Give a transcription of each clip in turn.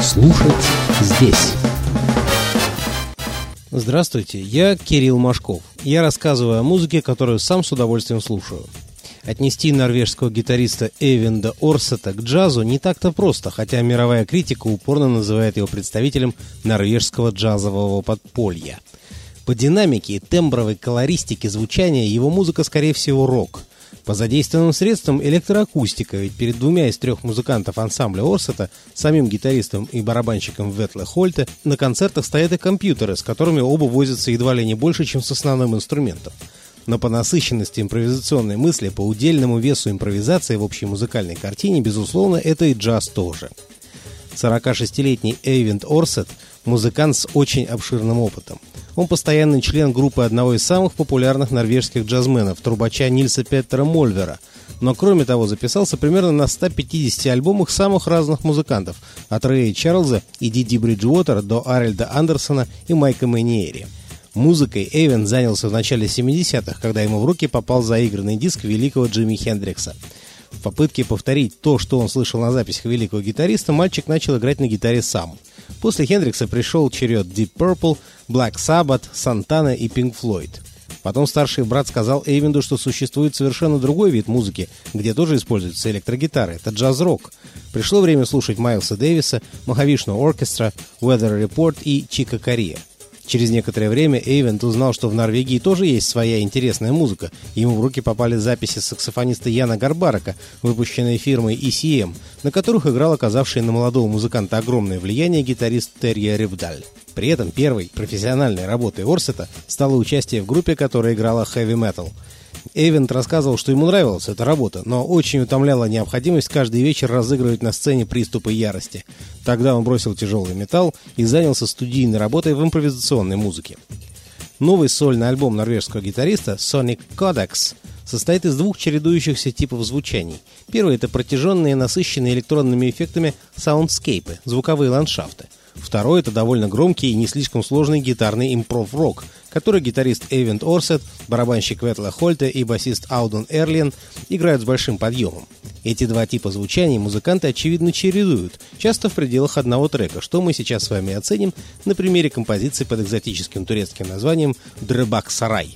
Слушать здесь. Здравствуйте, я Кирилл Машков. Я рассказываю о музыке, которую сам с удовольствием слушаю. Отнести норвежского гитариста Эйвинда Орсета к джазу не так-то просто, хотя мировая критика упорно называет его представителем норвежского джазового подполья. По динамике и тембровой колористике звучания его музыка, скорее всего, рок. По задействованным средствам электроакустика, ведь перед двумя из трех музыкантов ансамбля Орсета, самим гитаристом и барабанщиком Ветле Хольте, на концертах стоят и компьютеры, с которыми оба возятся едва ли не больше, чем с основным инструментом. Но по насыщенности импровизационной мысли, по удельному весу импровизации в общей музыкальной картине, безусловно, это и джаз тоже. 46-летний Эйвинд Орсет – музыкант с очень обширным опытом. Он постоянный член группы одного из самых популярных норвежских джазменов, трубача Нильса Петтера Мольвера. Но кроме того записался примерно на 150 альбомах самых разных музыкантов, от Рэя Чарльза и Диди Бриджуотера до Арельда Андерсона и Майка Мэниери. Музыкой Эйвинд занялся в начале 70-х, когда ему в руки попал заигранный диск великого Джимми Хендрикса. В попытке повторить то, что он слышал на записях великого гитариста, мальчик начал играть на гитаре сам. После Хендрикса пришел черед Deep Purple, Black Sabbath, Santana и Pink Floyd. Потом старший брат сказал Эйвинду, что существует совершенно другой вид музыки, где тоже используются электрогитары. Это джаз-рок. Пришло время слушать Майлса Дэвиса, Mahavishnu Orchestra, Weather Report и Чика Кориа. Через некоторое время Эйвинд узнал, что в Норвегии тоже есть своя интересная музыка. Ему в руки попали записи саксофониста Яна Гарбарака, выпущенные фирмой ECM, на которых играл оказавший на молодого музыканта огромное влияние гитарист Терье Ревдаль. При этом первой профессиональной работой Орсета стало участие в группе, которая играла хэви-метал. Эйвинд рассказывал, что ему нравилась эта работа, но очень утомляла необходимость каждый вечер разыгрывать на сцене приступы ярости. Тогда он бросил тяжелый металл и занялся студийной работой в импровизационной музыке. Новый сольный альбом норвежского гитариста Sonic Codex состоит из двух чередующихся типов звучаний. Первый — это протяженные, насыщенные электронными эффектами саундскейпы, звуковые ландшафты. Второй — это довольно громкий и не слишком сложный гитарный импров-рок, который гитарист Эйвинд Орсет, барабанщик Ветле Хольте и басист Аудун Эрлен играют с большим подъемом. Эти два типа звучаний музыканты, очевидно, чередуют, часто в пределах одного трека, что мы сейчас с вами оценим на примере композиции под экзотическим турецким названием «Дрыбак Сарай».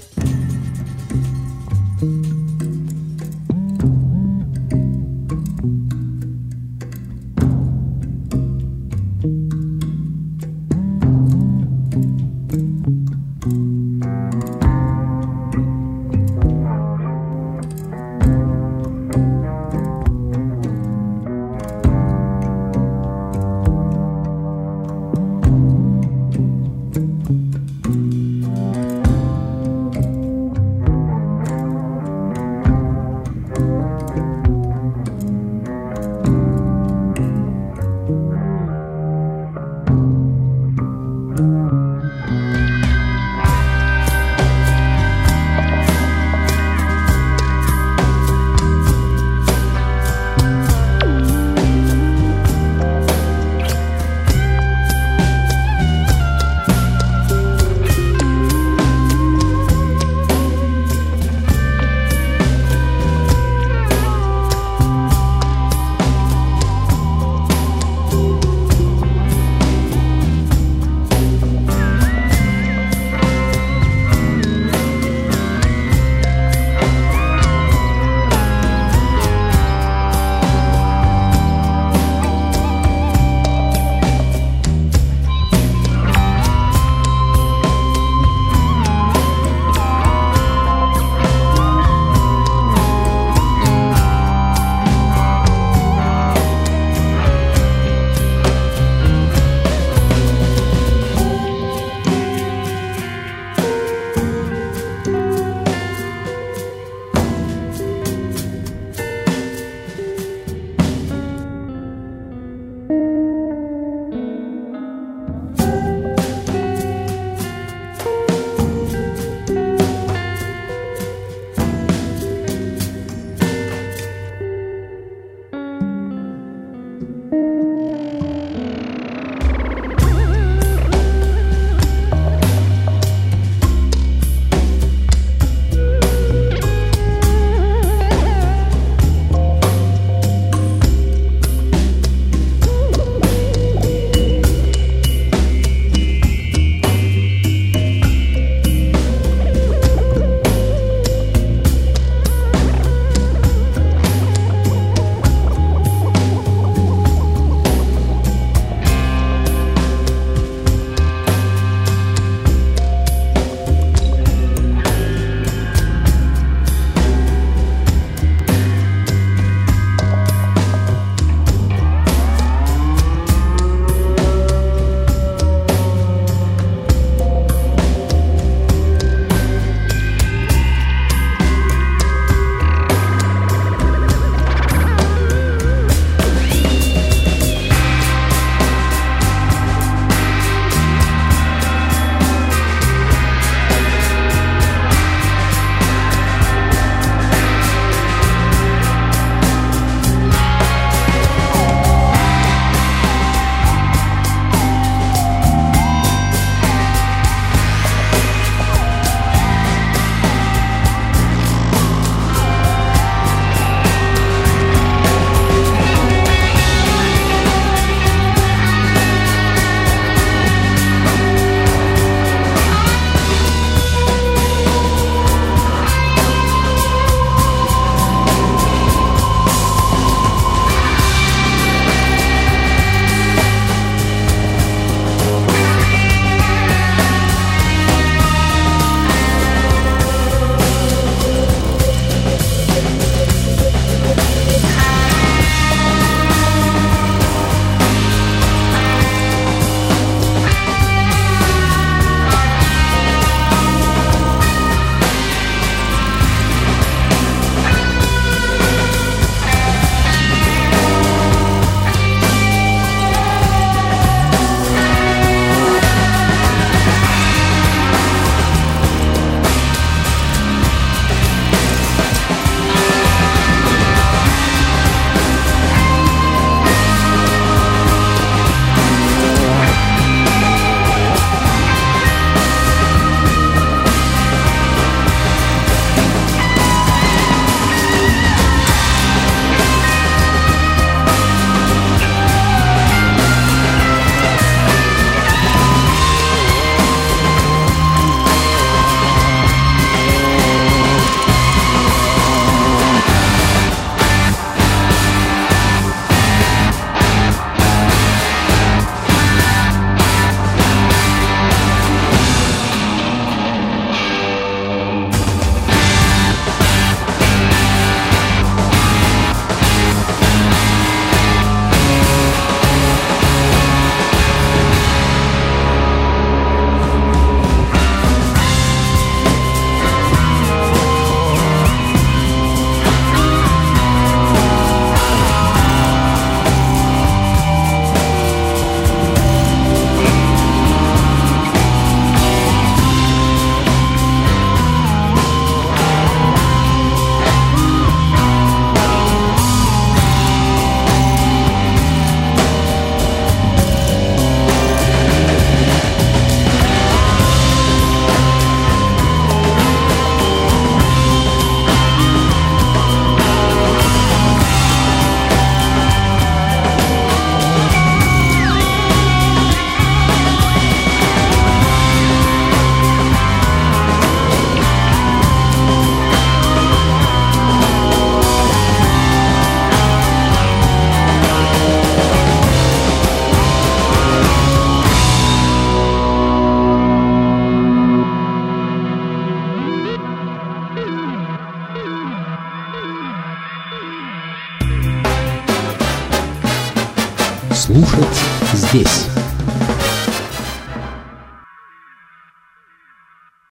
Слушать здесь.